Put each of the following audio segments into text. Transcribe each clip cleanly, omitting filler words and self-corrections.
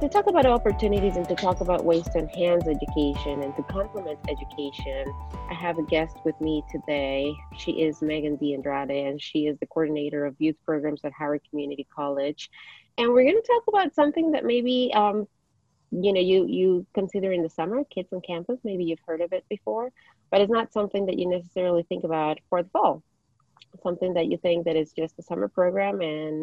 to talk about opportunities and to talk about ways to enhance education and to complement education, I have a guest with me today. She is Megan D. Andrade, and she is the coordinator of youth programs at Howard Community College. And we're going to talk about something that maybe you consider in the summer, kids on campus. Maybe you've heard of it before, but it's not something that you necessarily think about for the fall. Something that you think that is just a summer program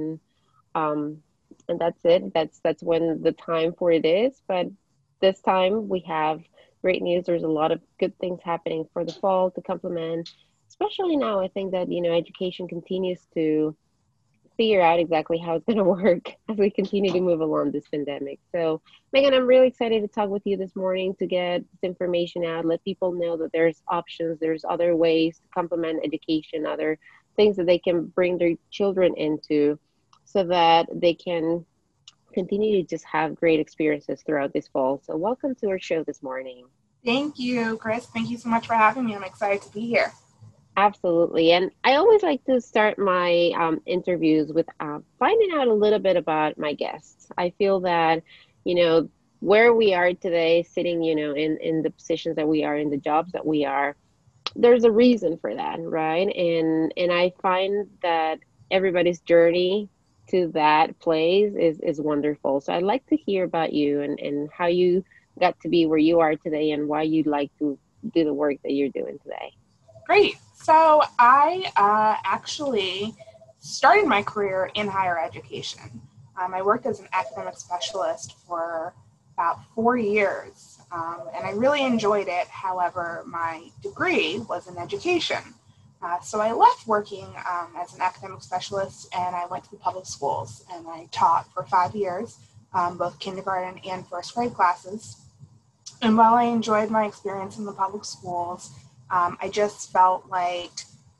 um, and that's it. That's when the time for it is. But this time we have great news. There's a lot of good things happening for the fall to complement. Especially now, I think that education continues to figure out exactly how it's going to work as we continue to move along this pandemic. So, Megan, I'm really excited to talk with you this morning to get this information out, let people know that there's options, there's other ways to complement education, other things that they can bring their children into so that they can continue to just have great experiences throughout this fall. So, welcome to our show this morning. Thank you, Chris. Thank you so much for having me. I'm excited to be here. Absolutely. And I always like to start my interviews with finding out a little bit about my guests. I feel that, you know, where we are today, sitting, in the positions that we are, in the jobs that we are, there's a reason for that, right? And I find that everybody's journey to that place is wonderful. So I'd like to hear about you and how you got to be where you are today and why you'd like to do the work that you're doing today. Great. So I actually started my career in higher education. I worked as an academic specialist for about 4 years, and I really enjoyed it. However, my degree was in education. So I left working as an academic specialist and I went to the public schools and I taught for 5 years, both kindergarten and first grade classes. And while I enjoyed my experience in the public schools, I just felt like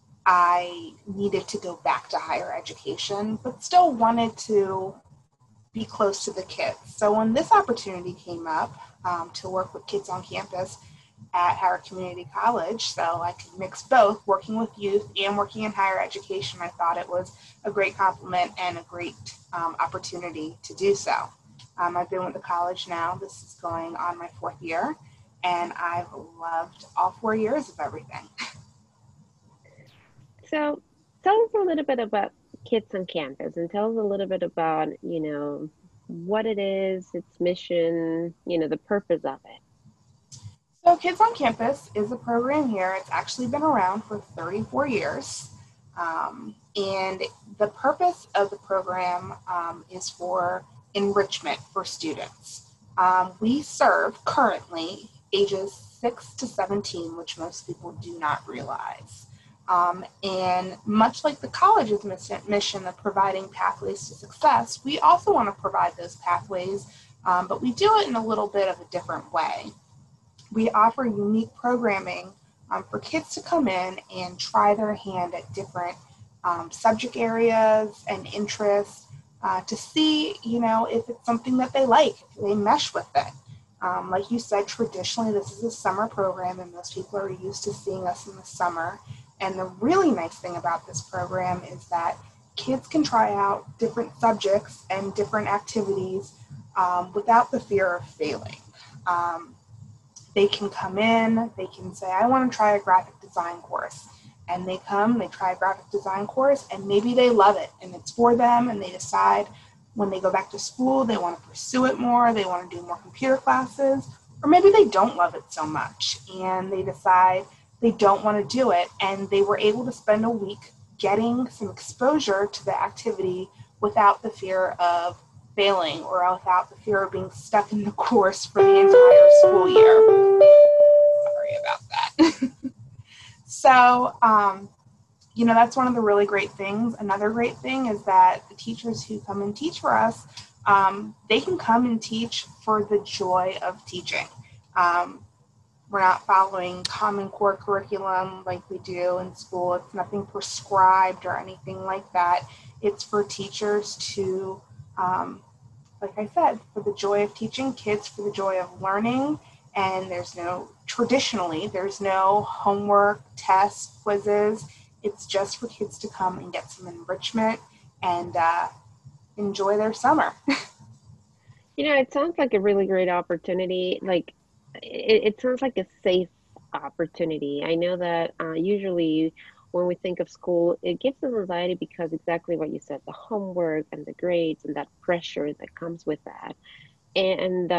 I needed to go back to higher education, but still wanted to be close to the kids. So when this opportunity came up to work with kids on campus at Howard Community College, so I could mix both, working with youth and working in higher education, I thought it was a great compliment and a great opportunity to do so. I've been with the college now. This is going on my 4th year, and I've loved all 4 years of everything. So tell us a little bit about Kids on Campus and tell us a little bit about, what it is, its mission, the purpose of it. So Kids on Campus is a program here. It's actually been around for 34 years. And the purpose of the program is for enrichment for students. We serve currently ages 6 to 17, which most people do not realize. And much like the college's mission of providing pathways to success, we also want to provide those pathways, but we do it in a little bit of a different way. We offer unique programming for kids to come in and try their hand at different subject areas and interests to see, if it's something that they like, if they mesh with it. Like you said, traditionally this is a summer program and most people are used to seeing us in the summer. And the really nice thing about this program is that kids can try out different subjects and different activities without the fear of failing. They can come in, they can say, I want to try a graphic design course. And they come, they try a graphic design course, and maybe they love it, and it's for them, and they decide when they go back to school, they want to pursue it more, they want to do more computer classes, or maybe they don't love it so much, and they decide they don't want to do it, and they were able to spend a week getting some exposure to the activity without the fear of failing or without the fear of being stuck in the course for the entire school year. Sorry about that. So, that's one of the really great things. Another great thing is that the teachers who come and teach for us, they can come and teach for the joy of teaching. We're not following Common Core curriculum like we do in school. It's nothing prescribed or anything like that. It's for teachers to, like I said, for the joy of teaching kids, for the joy of learning. And there's no homework, tests, quizzes. It's just for kids to come and get some enrichment and enjoy their summer. It sounds like a really great opportunity. Like, it sounds like a safe opportunity. I know that usually when we think of school, it gives us anxiety because exactly what you said, the homework and the grades and that pressure that comes with that. And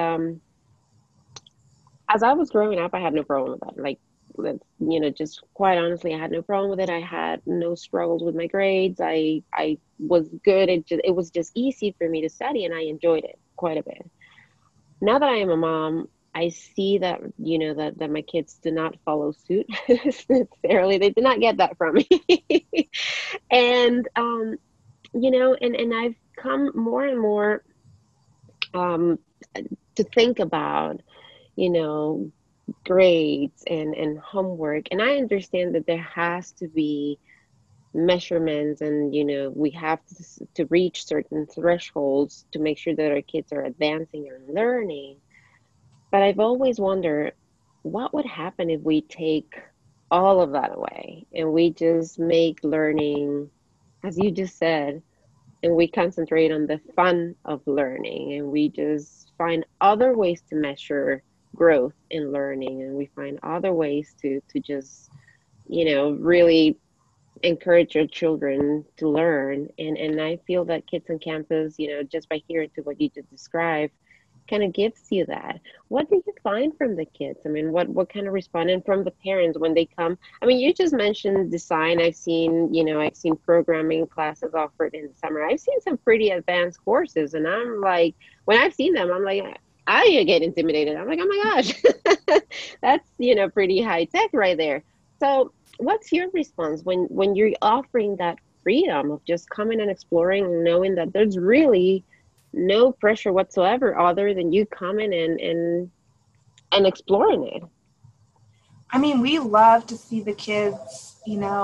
as I was growing up, I had no problem with that. Like, just quite honestly, I had no problem with it. I had no struggles with my grades. I was good. It was just easy for me to study, and I enjoyed it quite a bit. Now that I am a mom, I see that, that my kids do not follow suit necessarily. They did not get that from me. And and I've come more and more um to think about, you know, grades and homework. And I understand that there has to be measurements, and we have to reach certain thresholds to make sure that our kids are advancing and learning. But I've always wondered what would happen if we take all of that away and we just make learning, as you just said, and we concentrate on the fun of learning, and we just find other ways to measure growth in learning, and we find other ways to just, really encourage your children to learn. And I feel that Kids on Campus, just by hearing to what you just described, kind of gives you that. What do you find from the kids? I mean, what kind of response, and from the parents when they come? I mean, you just mentioned design. I've seen programming classes offered in the summer. I've seen some pretty advanced courses, and I'm like, when I've seen them, I'm like, I get intimidated. I'm like, oh my gosh, that's pretty high tech right there. So, what's your response when you're offering that freedom of just coming and exploring, and knowing that there's really no pressure whatsoever other than you coming and exploring it? I mean, we love to see the kids,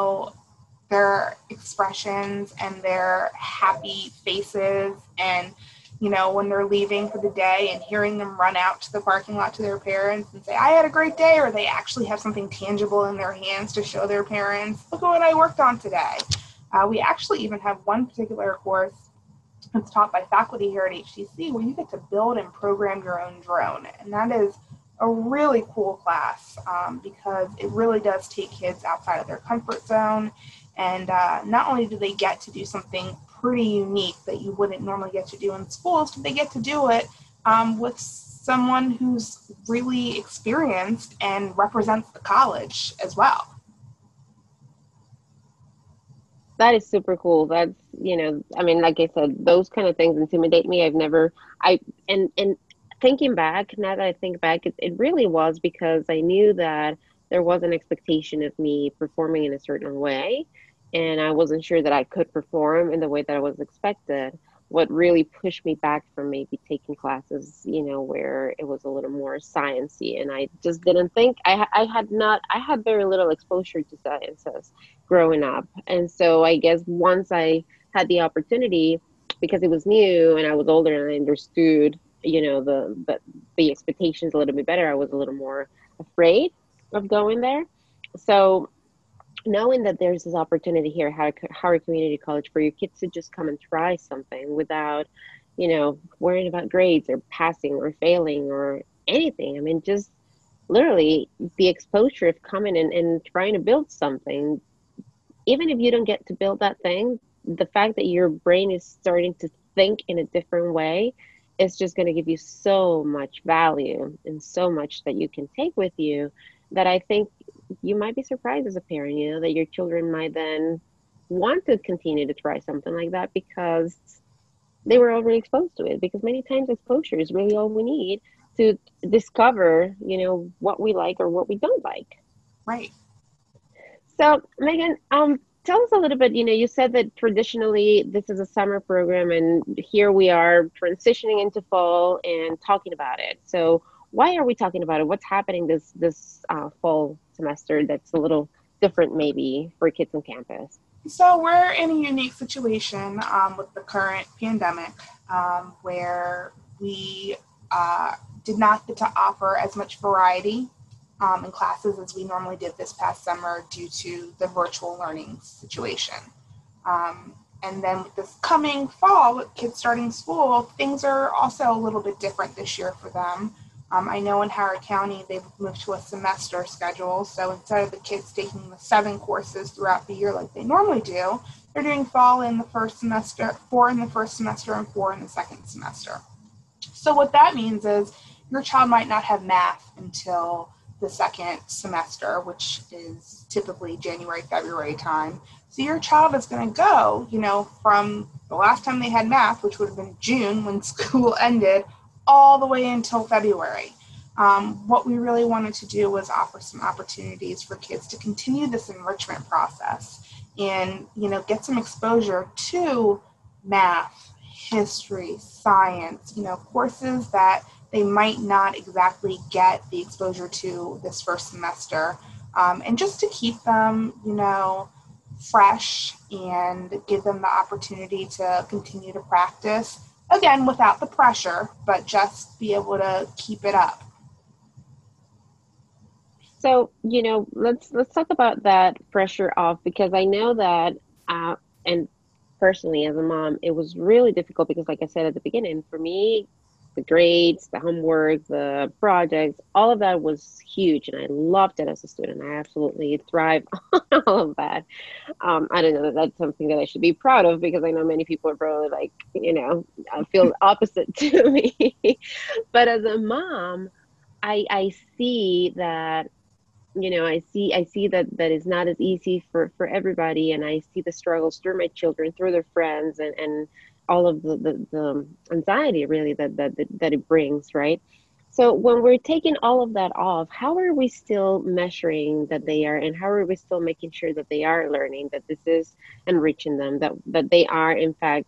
their expressions and their happy faces. And, when they're leaving for the day and hearing them run out to the parking lot to their parents and say, I had a great day, or they actually have something tangible in their hands to show their parents, look at what I worked on today. We actually even have one particular course that's taught by faculty here at HTC where you get to build and program your own drone. And that is a really cool class because it really does take kids outside of their comfort zone. And not only do they get to do something pretty unique that you wouldn't normally get to do in schools, but they get to do it with someone who's really experienced and represents the college as well. That is super cool. That's, I mean, like I said, those kind of things intimidate me. I, and thinking back, now that I think back, it really was because I knew that there was an expectation of me performing in a certain way, and I wasn't sure that I could perform in the way that I was expected. What really pushed me back from maybe taking classes, where it was a little more sciencey, and I just didn't think I had very little exposure to sciences growing up. And so I guess once I had the opportunity, because it was new and I was older and I understood, the expectations a little bit better, I was a little more afraid of going there. So knowing that there's this opportunity here, Howard Community College, for your kids to just come and try something without, worrying about grades or passing or failing or anything. I mean, just literally the exposure of coming and trying to build something, even if you don't get to build that thing, the fact that your brain is starting to think in a different way is just going to give you so much value and so much that you can take with you, that I think you might be surprised as a parent, that your children might then want to continue to try something like that because they were already exposed to it. Because many times exposure is really all we need to discover, what we like or what we don't like. Right. So, Megan, tell us a little bit. You said that traditionally this is a summer program, and here we are transitioning into fall and talking about it. So, why are we talking about it? What's happening this fall semester that's a little different, maybe, for Kids on Campus? So we're in a unique situation with the current pandemic where we did not get to offer as much variety in classes as we normally did this past summer due to the virtual learning situation. And then with this coming fall, with kids starting school, things are also a little bit different this year for them. I know in Howard County, they've moved to a semester schedule. So instead of the kids taking the 7 courses throughout the year like they normally do, they're doing fall in the first semester, 4 in the first semester, and 4 in the second semester. So what that means is your child might not have math until the second semester, which is typically January, February time. So your child is going to go, from the last time they had math, which would have been June when school ended, all the way until February. What we really wanted to do was offer some opportunities for kids to continue this enrichment process and, get some exposure to math, history, science, courses that they might not exactly get the exposure to this first semester. And just to keep them, fresh and give them the opportunity to continue to practice, again, without the pressure, but just be able to keep it up. So, let's talk about that pressure off, because I know that and personally as a mom, it was really difficult because like I said at the beginning, for me, the grades, the homework, the projects, all of that was huge and I loved it as a student. I absolutely thrived on all of that. I don't know that that's something that I should be proud of because I know many people are probably like, I feel opposite to me. But as a mom, I see that I see that it's not as easy for everybody, and I see the struggles through my children, through their friends, and all of the anxiety really that it brings, right? So when we're taking all of that off, how are we still measuring that they are, and how are we still making sure that they are learning, that this is enriching them, that they are in fact,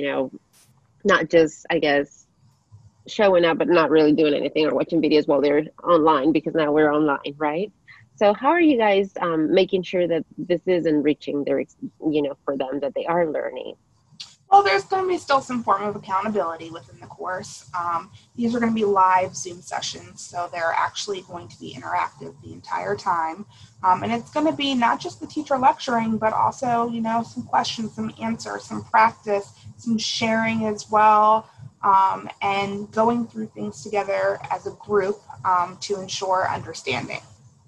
not just, I guess, showing up but not really doing anything or watching videos while they're online, because now we're online, right? So how are you guys making sure that this is enriching for them, that they are learning? Well, there's going to be still some form of accountability within the course. These are going to be live Zoom sessions, so they're actually going to be interactive the entire time. And it's going to be not just the teacher lecturing, but also, some questions, some answers, some practice, some sharing as well, and going through things together as a group to ensure understanding.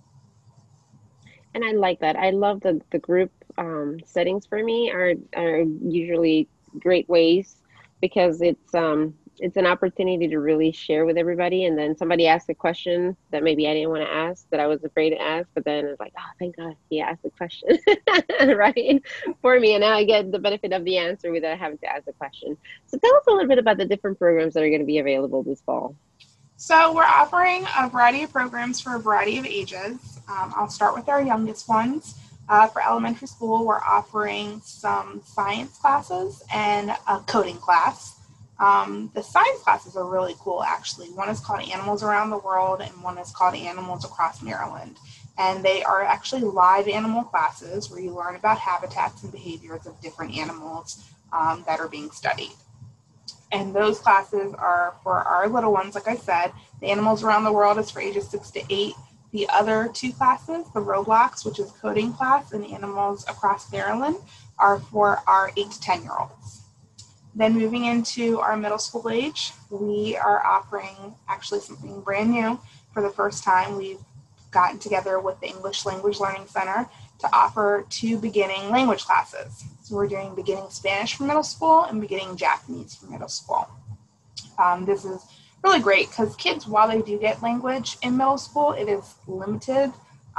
And I like that. I love the group settings. For me are usually great ways, because it's an opportunity to really share with everybody, and then somebody asks a question that maybe I didn't want to ask, that I was afraid to ask, but then it's like, oh, thank God he asked the question, right, for me, and now I get the benefit of the answer without having to ask the question. So tell us a little bit about the different programs that are going to be available this fall. So we're offering a variety of programs for a variety of ages. I'll start with our youngest ones. For elementary school, we're offering some science classes and a coding class. The science classes are really cool, actually. One is called Animals Around the World, and one is called Animals Across Maryland. And they are actually live animal classes where you learn about habitats and behaviors of different animals that are being studied. And those classes are for our little ones, like I said. The Animals Around the World is for ages 6 to 8. The other 2 classes, the Roblox, which is coding class, and Animals Across Maryland, are for our 8 to 10-year-olds. Then moving into our middle school age, we are offering actually something brand new. For the first time, we've gotten together with the English Language Learning Center to offer 2 beginning language classes. So we're doing beginning Spanish for middle school and beginning Japanese for middle school. This is really great because kids, while they do get language in middle school, it is limited.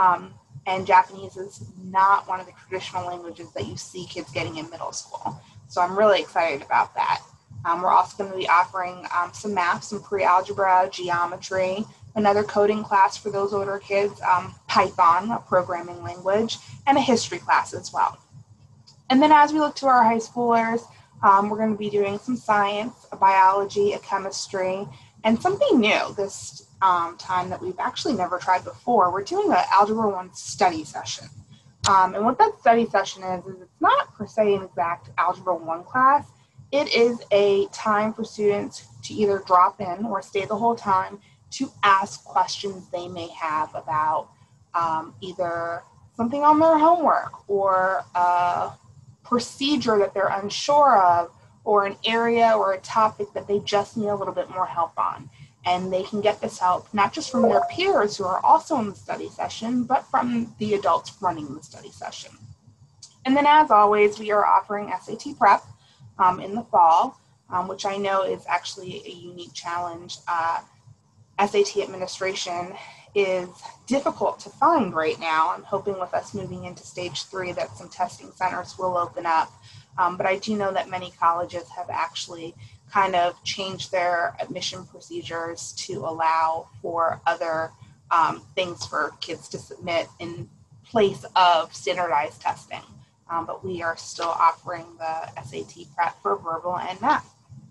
And Japanese is not one of the traditional languages that you see kids getting in middle school. So I'm really excited about that. We're also going to be offering some math, some pre-algebra, geometry, another coding class for those older kids, Python, a programming language, and a history class as well. And then as we look to our high schoolers, we're going to be doing some science, a biology, a chemistry, and something new this time that we've actually never tried before. We're doing an Algebra 1 study session. And what that study session is it's not per se an exact Algebra 1 class. It is a time for students to either drop in or stay the whole time to ask questions they may have about either something on their homework or procedure that they're unsure of, or an area or a topic that they just need a little bit more help on. And they can get this help not just from their peers who are also in the study session, but from the adults running the study session. And then, as always, we are offering SAT prep in the fall, which I know is actually a unique challenge. SAT administration is difficult to find right now. I'm hoping with us moving into stage 3 that some testing centers will open up. But I do know that many colleges have actually kind of changed their admission procedures to allow for other things for kids to submit in place of standardized testing. But we are still offering the SAT prep for verbal and math.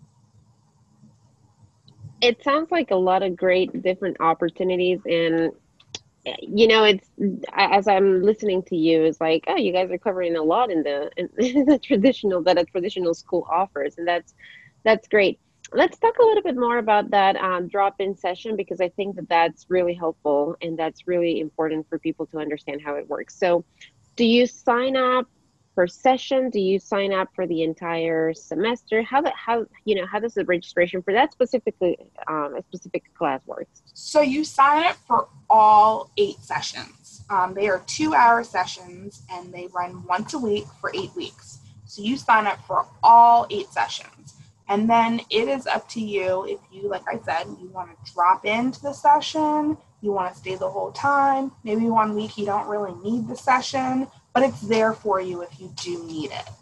It sounds like a lot of great different opportunities, and it's as I'm listening to you, it's like, oh, you guys are covering a lot in the traditional that a traditional school offers, and that's great. Let's talk a little bit more about that drop-in session, because I think that that's really helpful and that's really important for people to understand how it works. So, do you sign up per session? Do you sign up for the entire semester? How does the registration for that a specific class works? So you sign up for all 8 sessions. They are 2-hour sessions and they run once a week for 8 weeks. So you sign up for all 8 sessions. And then it is up to you if you, like I said, you want to drop into the session, you want to stay the whole time. Maybe one week you don't really need the session, but it's there for you if you do need it.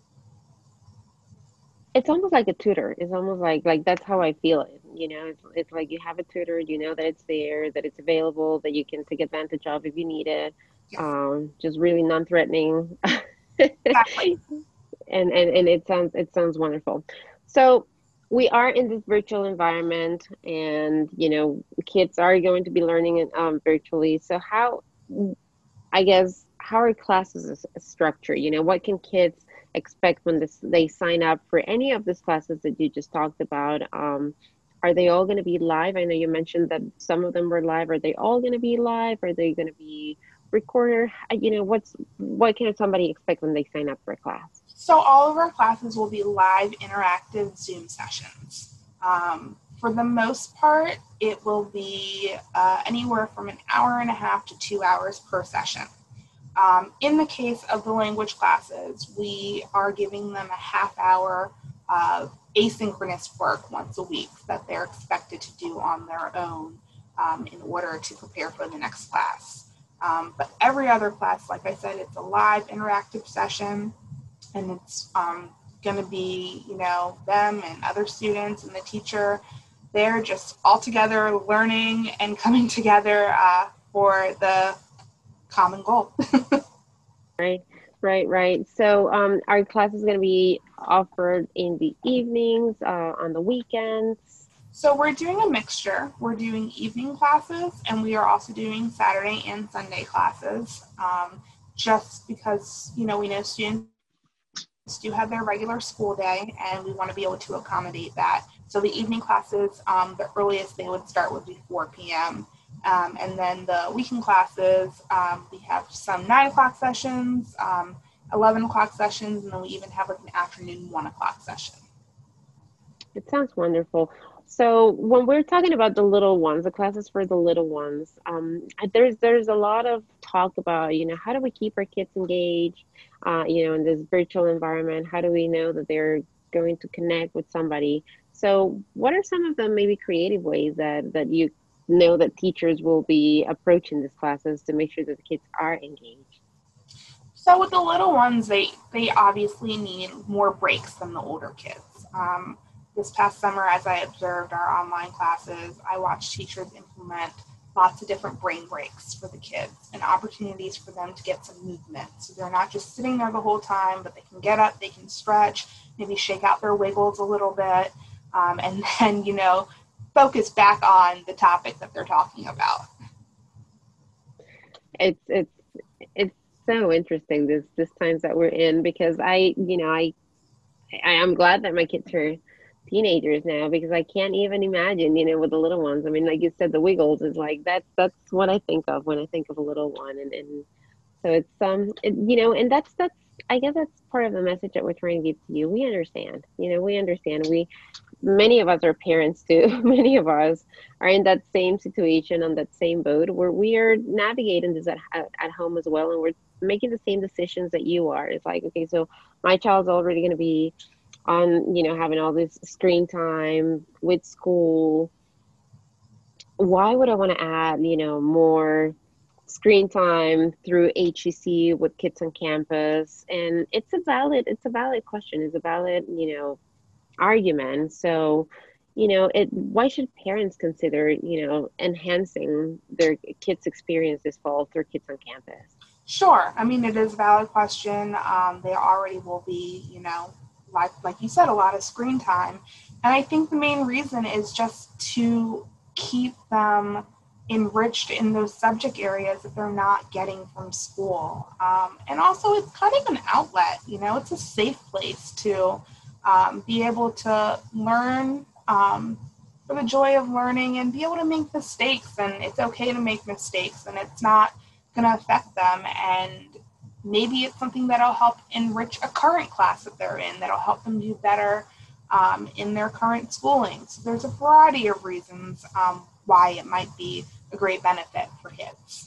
It's almost like a tutor. It's almost like that's how I feel it. It's like you have a tutor, that it's there, that it's available, that you can take advantage of if you need it. Yes. Just really non-threatening. Exactly. And it sounds wonderful. So we are in this virtual environment, and kids are going to be learning virtually. So how are classes structured? What can kids expect when they sign up for any of these classes that you just talked about? Are they all going to be live? I know you mentioned that some of them were live. Are they all going to be live? Are they going to be recorded? What can somebody expect when they sign up for a class? So all of our classes will be live interactive Zoom sessions. For the most part, it will be anywhere from an hour and a half to 2 hours per session. In the case of the language classes, we are giving them a half hour of asynchronous work once a week that they're expected to do on their own in order to prepare for the next class. But every other class, like I said, it's a live interactive session, and it's going to be, them and other students and the teacher. They're just all together learning and coming together for the common goal. Right. So our class is going to be offered in the evenings, on the weekends. So we're doing a mixture. We're doing evening classes, and we are also doing Saturday and Sunday classes, just because, we know students do have their regular school day, and we want to be able to accommodate that. So the evening classes, the earliest they would start would be 4 p.m. And then the weekend classes, we have some 9 o'clock sessions, 11 o'clock sessions, and then we even have an afternoon 1 o'clock session. It sounds wonderful. So when we're talking about the little ones, the classes for the little ones, there's a lot of talk about, how do we keep our kids engaged, in this virtual environment? How do we know that they're going to connect with somebody? So what are some of the maybe creative ways that you know that teachers will be approaching these classes to make sure that the kids are engaged? So with the little ones, they obviously need more breaks than the older kids. This past summer, as I observed our online classes, I watched teachers implement lots of different brain breaks for the kids and opportunities for them to get some movement. So they're not just sitting there the whole time, but they can get up, they can stretch, maybe shake out their wiggles a little bit, and then, focus back on the topic that they're talking about. It's so interesting this times that we're in, because I am glad that my kids are teenagers now, because I can't even imagine, with the little ones. I mean, like you said, the wiggles is like that's what I think of when I think of a little one, and so it's and that's I guess that's part of the message that we're trying to give to you. We understand, we understand. Many of us are parents too. Many of us are in that same situation, on that same boat, where we are navigating this at home as well, and we're making the same decisions that you are. It's like, okay, so my child's already going to be on, having all this screen time with school. Why would I want to add, more screen time through HEC with kids on campus? And it's a valid question. It's a valid, argument. So, why should parents consider, enhancing their kids' experience this fall through Kids on Campus? Sure. I mean, it is a valid question. There already will be, like you said, a lot of screen time. And I think the main reason is just to keep them enriched in those subject areas that they're not getting from school. And also, it's kind of an outlet, it's a safe place to be able to learn for the joy of learning and be able to make mistakes. And it's okay to make mistakes, and it's not going to affect them. And maybe it's something that'll help enrich a current class that they're in, that'll help them do better in their current schooling. So there's a variety of reasons why it might be a great benefit for kids.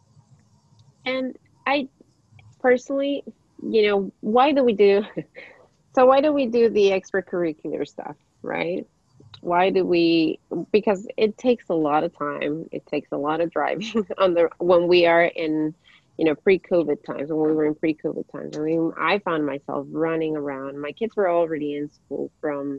And I personally, why do we do so why do we do the extracurricular stuff, right? Why do we? Because it takes a lot of time. It takes a lot of driving on the when we are in, pre-COVID times. When we were in pre-COVID times, I mean, I found myself running around. My kids were already in school from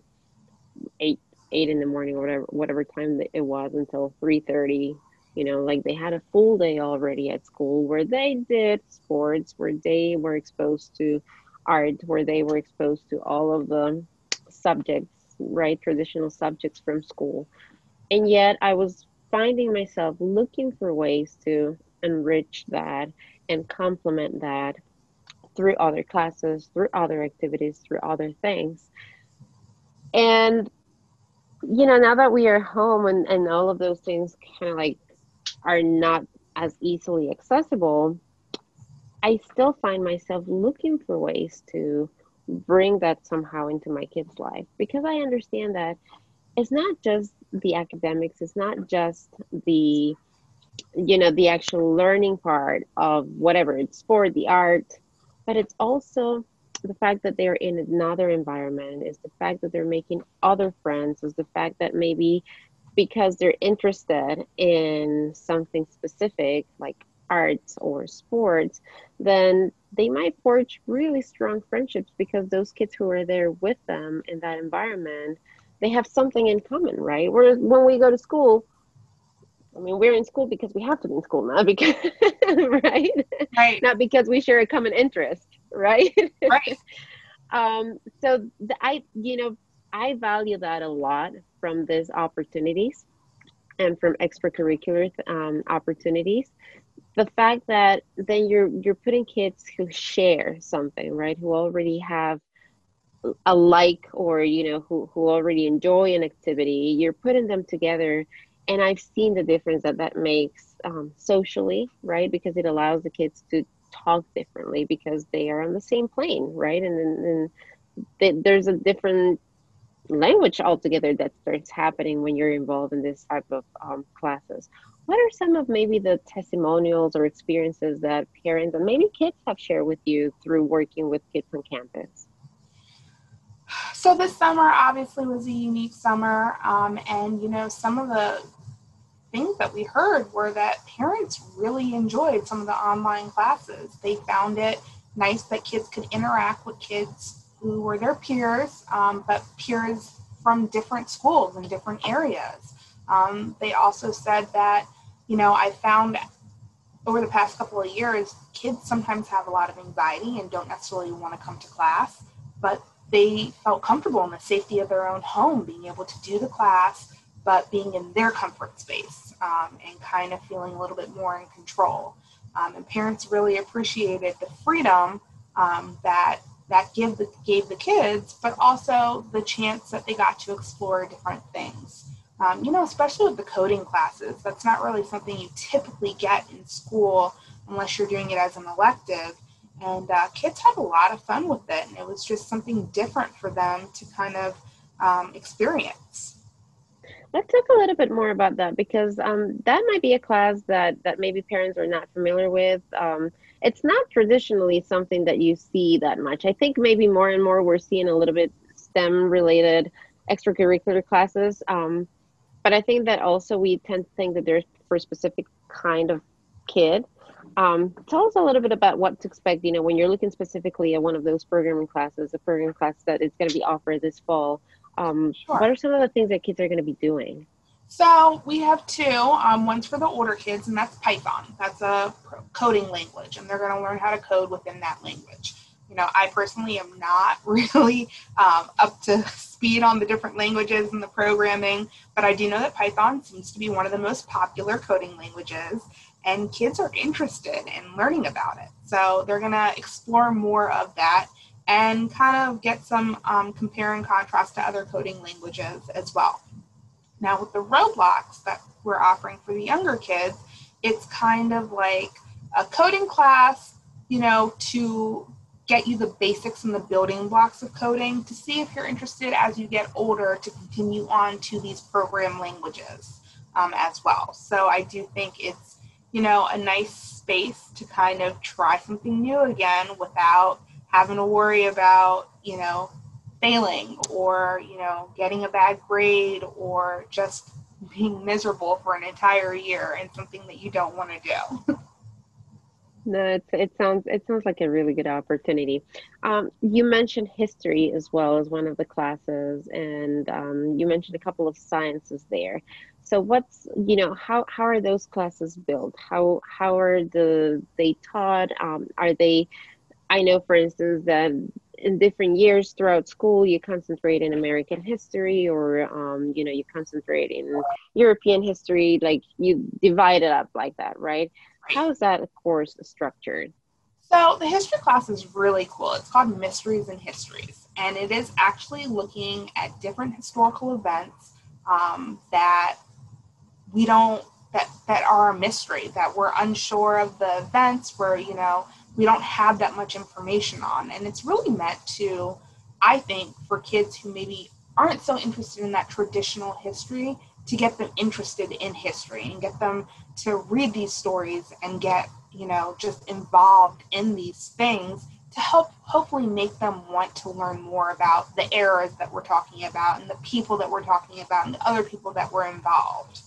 eight in the morning, or whatever time it was, until 3:30. Like they had a full day already at school where they did sports, where they were exposed to art, where they were exposed to all of the subjects, right? Traditional subjects from school. And yet I was finding myself looking for ways to enrich that and complement that through other classes, through other activities, through other things. And, now that we are home, and all of those things kind of like are not as easily accessible, I still find myself looking for ways to bring that somehow into my kids' life, because I understand that it's not just the academics, it's not just the the actual learning part of whatever it's for the art, but it's also the fact that they're in another environment, is the fact that they're making other friends, is the fact that maybe because they're interested in something specific like arts or sports, then they might forge really strong friendships because those kids who are there with them in that environment, they have something in common, right? Whereas when we go to school, I mean, we're in school because we have to be in school now, because right, Right, not because we share a common interest, right? right. So I value that a lot from these opportunities and from extracurricular opportunities. The fact that then you're putting kids who share something, right? Who already have a like, or who already enjoy an activity, you're putting them together. And I've seen the difference that that makes, socially, right? Because it allows the kids to talk differently because they are on the same plane, right? And then there's a different language altogether that starts happening when you're involved in this type of classes. What are some of maybe the testimonials or experiences that parents and maybe kids have shared with you through working with Kids on Campus? So this summer obviously was a unique summer, and some of the things that we heard were that parents really enjoyed some of the online classes. They found it nice that kids could interact with kids who were their peers, but peers from different schools and different areas. They also said that, I found over the past couple of years, kids sometimes have a lot of anxiety and don't necessarily want to come to class, but they felt comfortable in the safety of their own home, being able to do the class, but being in their comfort space, and kind of feeling a little bit more in control. And parents really appreciated the freedom that gave the kids, but also the chance that they got to explore different things. Especially with the coding classes, that's not really something you typically get in school unless you're doing it as an elective. And kids had a lot of fun with it, and it was just something different for them to kind of experience. Let's talk a little bit more about that because that might be a class that maybe parents are not familiar with. It's not traditionally something that you see that much. I think maybe more and more we're seeing a little bit STEM related extracurricular classes. But I think that also we tend to think that there's for a specific kind of kid. Tell us a little bit about what to expect, when you're looking specifically at one of those programming classes, a programming class that is going to be offered this fall. What Sure. are some of the things that kids are going to be doing? So we have two. One's for the older kids, and that's Python. That's a coding language, and they're going to learn how to code within that language. I personally am not really up to speed on the different languages and the programming, but I do know that Python seems to be one of the most popular coding languages, and kids are interested in learning about it. So they're going to explore more of that and kind of get some compare and contrast to other coding languages as well. Now, with the Roblox that we're offering for the younger kids, it's kind of like a coding class, to get you the basics and the building blocks of coding to see if you're interested as you get older to continue on to these program languages as well. So I do think it's, a nice space to kind of try something new again without having to worry about, failing or getting a bad grade or just being miserable for an entire year and something that you don't want to do. No, it sounds like a really good opportunity. You mentioned history as well as one of the classes, and you mentioned a couple of sciences there. So how are those classes built? How are they taught? Are they I know, for instance, that in different years throughout school, you concentrate in American history or, you concentrate in European history, like you divide it up like that, right? Right. How is that course structured? So the history class is really cool. It's called Mysteries and Histories, and it is actually looking at different historical events that we don't that are a mystery, that we're unsure of the events, where we don't have that much information on, and it's really meant to, I think, for kids who maybe aren't so interested in that traditional history, to get them interested in history and get them to read these stories and get just involved in these things to help hopefully make them want to learn more about the eras that we're talking about and the people that we're talking about and the other people that were involved.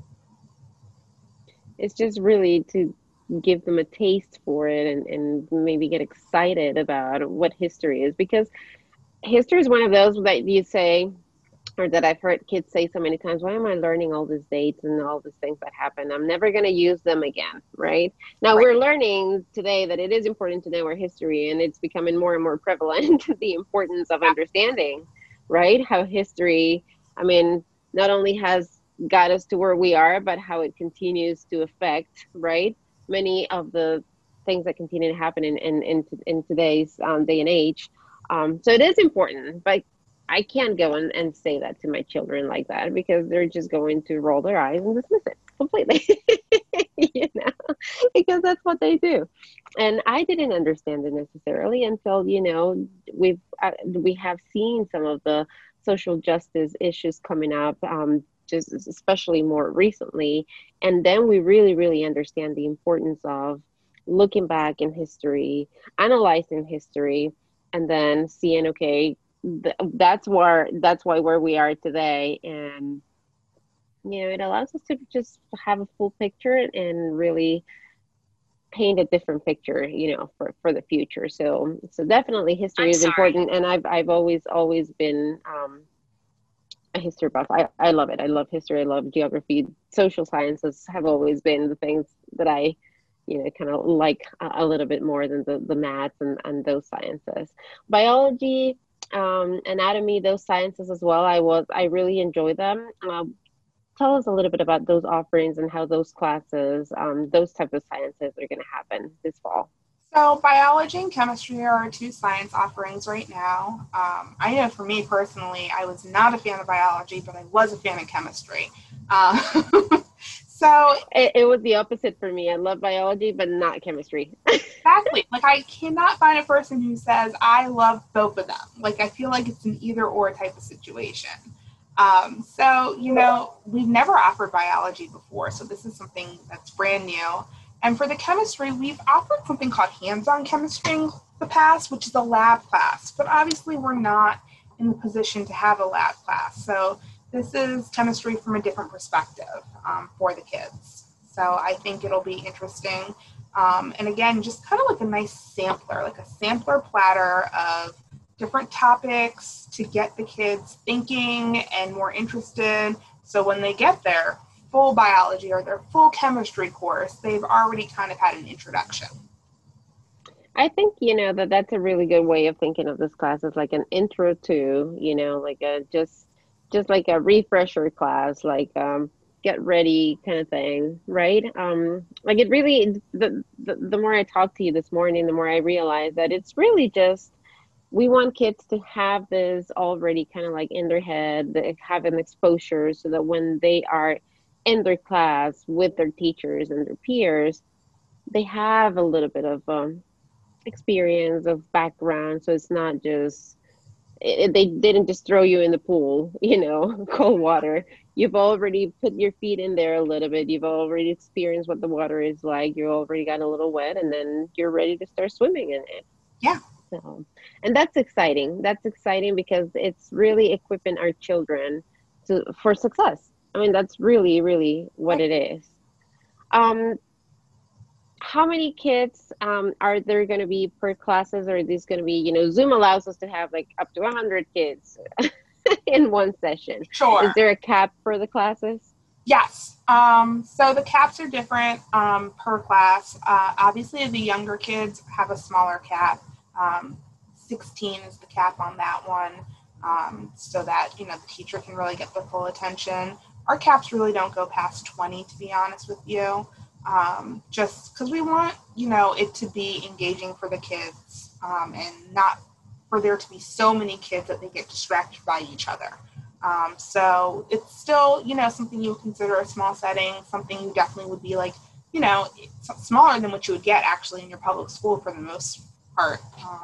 It's just really to give them a taste for it and maybe get excited about what history is because history is one of those that you say or that I've heard kids say so many times, why am I learning all these dates and all these things that happen? I'm never going to use them again, right? Now Right. we're learning today that it is important to know our history and it's becoming more and more prevalent, the importance of understanding, right? How history, I mean, not only has got us to where we are, but how it continues to affect, right? Many of the things that continue to happen in today's day and age. So it is important, but I can't go and say that to my children like that because they're just going to roll their eyes and dismiss it completely, you know, because that's what they do. And I didn't understand it necessarily until, we have seen some of the social justice issues coming up, just especially more recently. And then we really, really understand the importance of looking back in history, analyzing history, and then seeing, okay, that's why where we are today, and it allows us to just have a full picture and really paint a different picture, for the future. So definitely history I'm is sorry. important, and I've always been a history buff. I love it. I love history. I love geography. Social sciences have always been the things that I kind of like a little bit more than the maths and those sciences. Biology, anatomy, those sciences as well. I really enjoy them. Tell us a little bit about those offerings and how those classes, those type of sciences are going to happen this fall. So biology and chemistry are our two science offerings right now. I know for me personally, I was not a fan of biology, but I was a fan of chemistry. Uh, So It was the opposite for me. I love biology, but not chemistry. exactly. Like, I cannot find a person who says, I love both of them. Like, I feel like it's an either or type of situation. So, we've never offered biology before. So, this is something that's brand new. And for the chemistry, we've offered something called hands on chemistry in the past, which is a lab class. But obviously, we're not in the position to have a lab class. So, this is chemistry from a different perspective for the kids. So, I think it'll be interesting. And again, just kind of like a nice sampler, like a sampler platter of different topics to get the kids thinking and more interested. So when they get their full biology or their full chemistry course, they've already kind of had an introduction. I think, that's a really good way of thinking of this class as like an intro to, like a just like a refresher class, like get ready kind of thing, right? Like it really the more I talk to you this morning, the more I realize that it's really just we want kids to have this already kind of like in their head, they have an exposure so that when they are in their class with their teachers and their peers, they have a little bit of experience of background. So it's not just they didn't just throw you in the pool, cold water. You've already put your feet in there a little bit. You've already experienced what the water is like. You already got a little wet, and then you're ready to start swimming in it. Yeah. So, and that's exciting. That's exciting because it's really equipping our children for success. I mean, that's really, really what it is. Um, how many kids are there going to be per classes, or is this going to be, Zoom allows us to have like up to 100 kids in one session. Sure. Is there a cap for the classes? Yes. So the caps are different per class. Obviously, the younger kids have a smaller cap. 16 is the cap on that one, so that, the teacher can really get the full attention. Our caps really don't go past 20, to be honest with you, just because we want, it to be engaging for the kids, and not for there to be so many kids that they get distracted by each other. So it's still, something you would consider a small setting, something you definitely would be like, it's smaller than what you would get actually in your public school for the most part.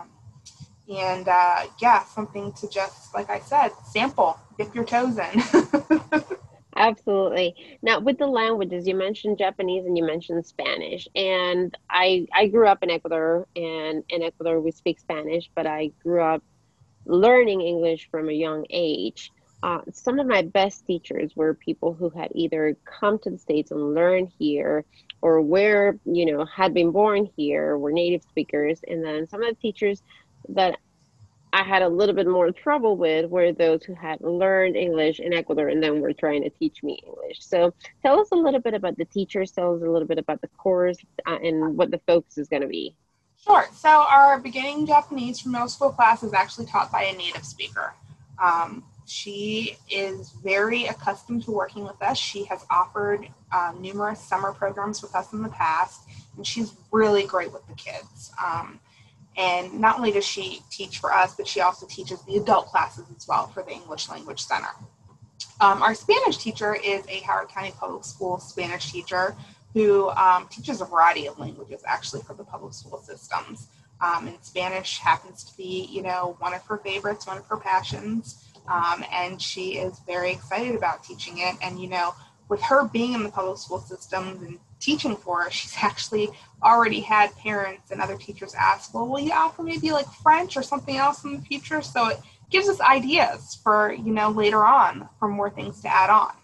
Something to just, like I said, sample, dip your toes in. Absolutely. Now, with the languages, you mentioned Japanese and you mentioned Spanish. And I grew up in Ecuador, and in Ecuador we speak Spanish, but I grew up learning English from a young age. Some of my best teachers were people who had either come to the States and learned here, or had been born here, were native speakers. And then some of the teachers that I had a little bit more trouble with were those who had learned English in Ecuador and then were trying to teach me English. So tell us a little bit about the teachers, tell us a little bit about the course, and what the focus is going to be. Sure. So our beginning Japanese for middle school class is actually taught by a native speaker. She is very accustomed to working with us. She has offered numerous summer programs with us in the past, and she's really great with the kids. And not only does she teach for us, but she also teaches the adult classes as well for the English Language Center. Our Spanish teacher is a Howard County Public School Spanish teacher who teaches a variety of languages actually for the public school systems. And Spanish happens to be, one of her favorites, one of her passions. And she is very excited about teaching it. And, with her being in the public school systems and teaching for her, she's actually already had parents and other teachers ask, well, will you offer maybe like French or something else in the future? So it gives us ideas for, later on for more things to add on.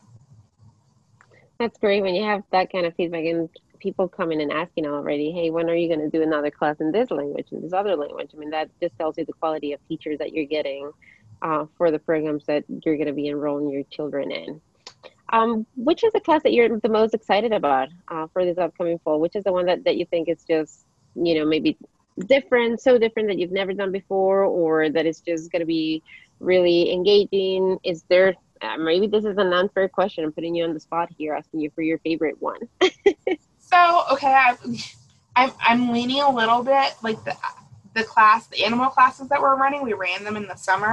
That's great when you have that kind of feedback and people coming and asking already, hey, when are you going to do another class in this language and this other language? I mean, that just tells you the quality of teachers that you're getting for the programs that you're going to be enrolling your children in. Which is the class that you're the most excited about for this upcoming fall? Which is the one that you think is just, maybe different, so different that you've never done before, or that it's just going to be really engaging? Is there, maybe this is an unfair question, I'm putting you on the spot here, asking you for your favorite one. So, okay, I'm leaning a little bit like the animal classes that we're running, we ran them in the summer,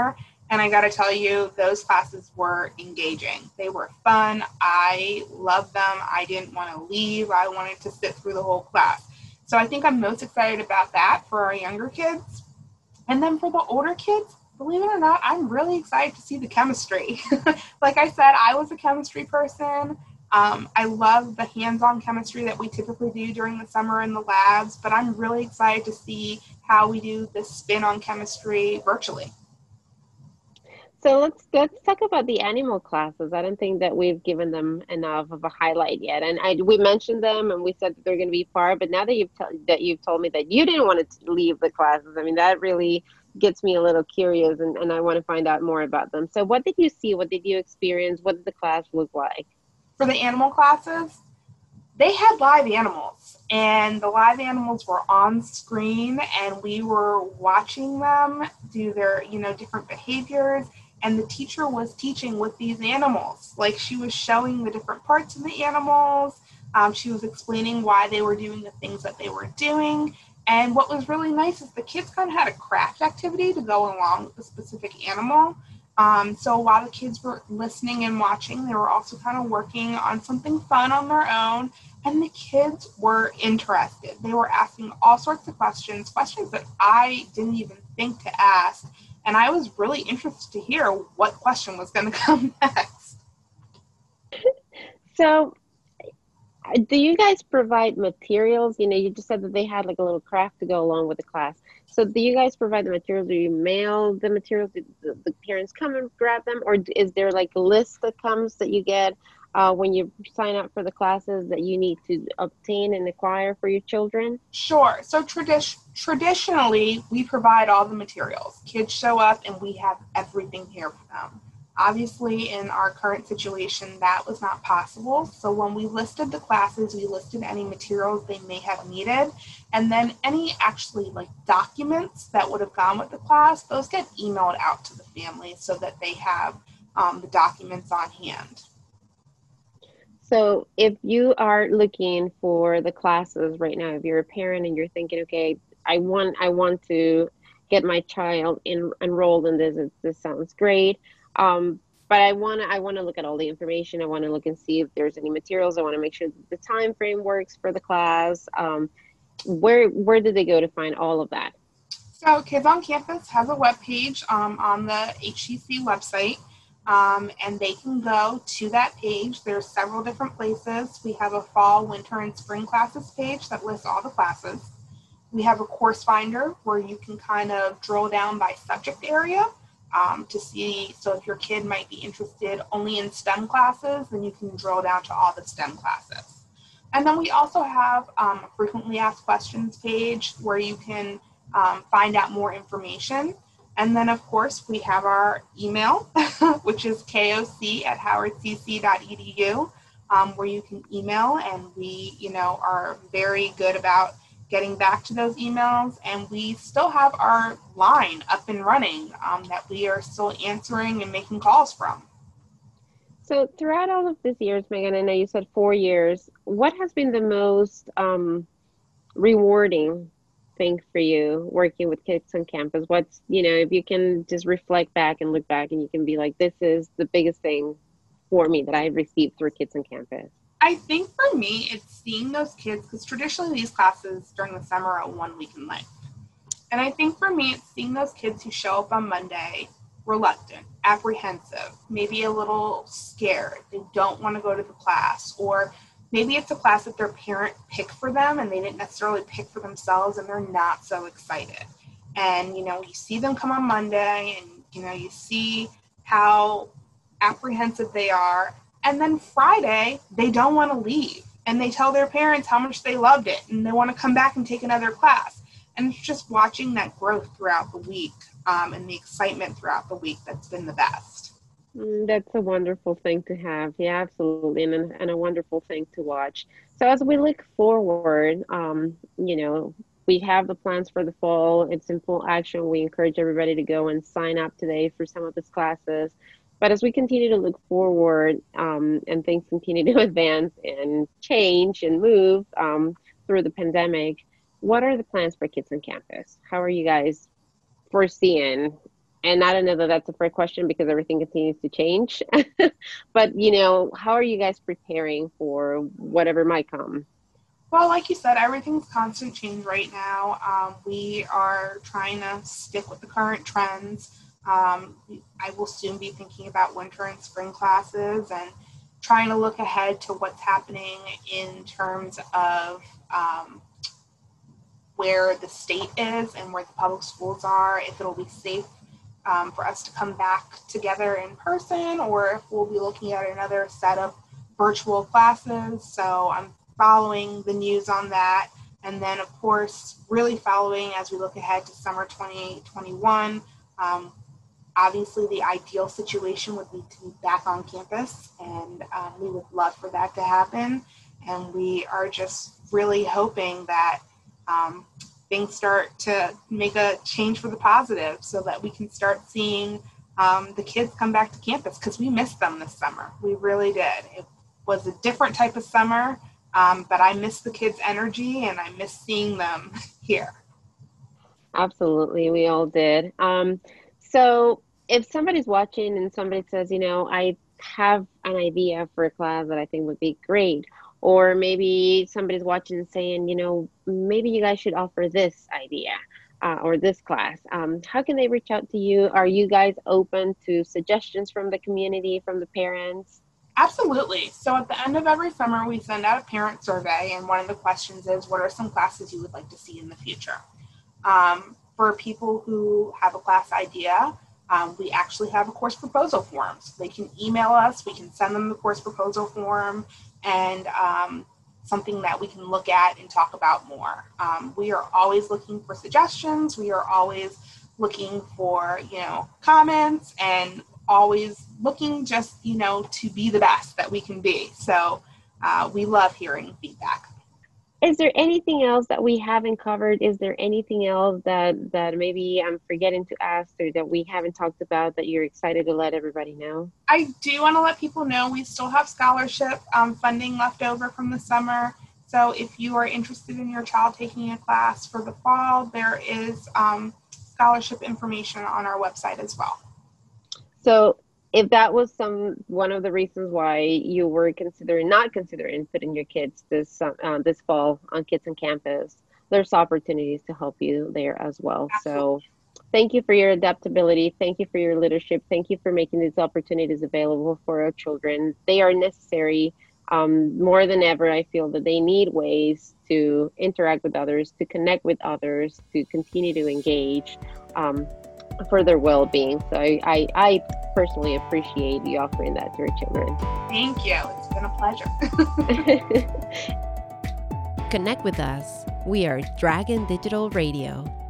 And I got to tell you, those classes were engaging. They were fun. I loved them. I didn't want to leave. I wanted to sit through the whole class. So I think I'm most excited about that for our younger kids. And then for the older kids, believe it or not, I'm really excited to see the chemistry. Like I said, I was a chemistry person. I love the hands-on chemistry that we typically do during the summer in the labs, but I'm really excited to see how we do this spin on chemistry virtually. So let's talk about the animal classes. I don't think that we've given them enough of a highlight yet. And we mentioned them and we said that they're going to be far, but now that you've told me that you didn't want to leave the classes, I mean that really gets me a little curious and I want to find out more about them. So what did you see? What did you experience? What did the class look like? For the animal classes, they had live animals, and the live animals were on screen, and we were watching them do their, different behaviors. And the teacher was teaching with these animals. Like, she was showing the different parts of the animals. She was explaining why they were doing the things that they were doing. And what was really nice is the kids kind of had a craft activity to go along with the specific animal. So while the kids were listening and watching, they were also kind of working on something fun on their own. And the kids were interested. They were asking all sorts of questions that I didn't even think to ask. And I was really interested to hear what question was going to come next. So do you guys provide materials? You just said that they had like a little craft to go along with the class. So do you guys provide the materials? Do you mail the materials? Do the parents come and grab them? Or is there like a list that comes that you get when you sign up for the classes that you need to obtain and acquire for your children? Sure. So traditionally, we provide all the materials. Kids show up and we have everything here for them. Obviously, in our current situation, that was not possible. So when we listed the classes, we listed any materials they may have needed. And then any actually like documents that would have gone with the class, those get emailed out to the family so that they have the documents on hand. So if you are looking for the classes right now, if you're a parent and you're thinking, okay, I want to get my child enrolled in this. This sounds great. But I want to look at all the information. I want to look and see if there's any materials. I want to make sure that the time frame works for the class. Where did they go to find all of that? So Kids on Campus has a webpage on the HCC website, and they can go to that page. There's several different places. We have a fall, winter, and spring classes page that lists all the classes. We have a course finder where you can kind of drill down by subject area to see. So if your kid might be interested only in STEM classes, then you can drill down to all the STEM classes. And then we also have a frequently asked questions page where you can find out more information. And then, of course, we have our email, which is koc@howardcc.edu, where you can email, and we, are very good about getting back to those emails. And we still have our line up and running that we are still answering and making calls from. So throughout all of these years, Megan, I know you said 4 years. What has been the most rewarding thing for you working with kids on campus? If you can just reflect back and look back and you can be like, this is the biggest thing for me that I've received through Kids on Campus. I think for me, it's seeing those kids, because traditionally these classes during the summer are 1 week in length. And I think for me, it's seeing those kids who show up on Monday reluctant, apprehensive, maybe a little scared. They don't want to go to the class, or maybe it's a class that their parent picked for them and they didn't necessarily pick for themselves and they're not so excited. And, you see them come on Monday and, you see how apprehensive they are. And then Friday, they don't want to leave. And they tell their parents how much they loved it and they want to come back and take another class. And it's just watching that growth throughout the week and the excitement throughout the week that's been the best. That's a wonderful thing to have. Yeah, absolutely. And a wonderful thing to watch. So as we look forward, we have the plans for the fall. It's in full action. We encourage everybody to go and sign up today for some of these classes. But as we continue to look forward and things continue to advance and change and move through the pandemic, what are the plans for Kids on Campus? How are you guys foreseeing And I don't know that that's a fair question because everything continues to change. But, how are you guys preparing for whatever might come? Well, like you said, everything's constant change right now. We are trying to stick with the current trends. I will soon be thinking about winter and spring classes and trying to look ahead to what's happening in terms of where the state is and where the public schools are, if it'll be safe for us to come back together in person, or if we'll be looking at another set of virtual classes. So I'm following the news on that. And then, of course, really following as we look ahead to summer 2021. Obviously, the ideal situation would be to be back on campus, and we would love for that to happen. And we are just really hoping that things start to make a change for the positive so that we can start seeing the kids come back to campus, because we missed them this summer. We really did. It was a different type of summer, but I miss the kids' energy and I miss seeing them here. Absolutely, we all did. So if somebody's watching and somebody says, I have an idea for a class that I think would be great, or maybe somebody's watching and saying, maybe you guys should offer this idea or this class, how can they reach out to you? Are you guys open to suggestions from the community, from the parents? Absolutely. So at the end of every summer, we send out a parent survey, and one of the questions is, what are some classes you would like to see in the future? For people who have a class idea, we actually have a course proposal form. So they can email us, we can send them the course proposal form, and something that we can look at and talk about more. We are always looking for suggestions. We are always looking for, comments, and always looking just, to be the best that we can be. So we love hearing feedback. Is there anything else that we haven't covered? Is there anything else that maybe I'm forgetting to ask, or that we haven't talked about that you're excited to let everybody know? I do want to let people know we still have scholarship funding left over from the summer. So if you are interested in your child taking a class for the fall, there is scholarship information on our website as well. So if that was one of the reasons why you were not considering putting your kids this fall on Kids on Campus, there's opportunities to help you there as well. Absolutely. So thank you for your adaptability. Thank you for your leadership. Thank you for making these opportunities available for our children. They are necessary. More than ever, I feel that they need ways to interact with others, to connect with others, to continue to engage for their well-being. So I personally appreciate you offering that to our children. Thank you. It's been a pleasure. Connect with us. We are Dragon Digital Radio.